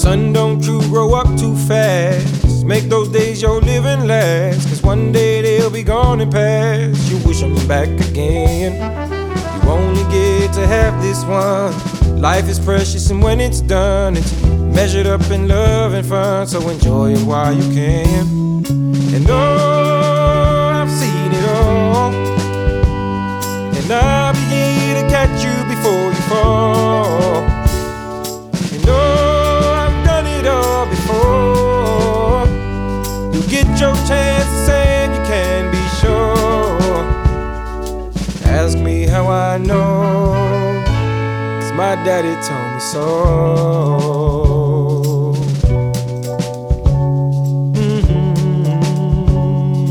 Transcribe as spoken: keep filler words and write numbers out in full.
Son, don't you grow up too fast. Make those days you're living last, cause one day they'll be gone and past. You wish them back again. You only get to have this one. Life is precious, and when it's done, it's measured up in love and fun. So enjoy it while you can. And oh, I've seen it all, and I'll be here to catch you before you fall. And oh, I've done it all before. You get your chances and you can be sure. Ask me how I know, my daddy told me so.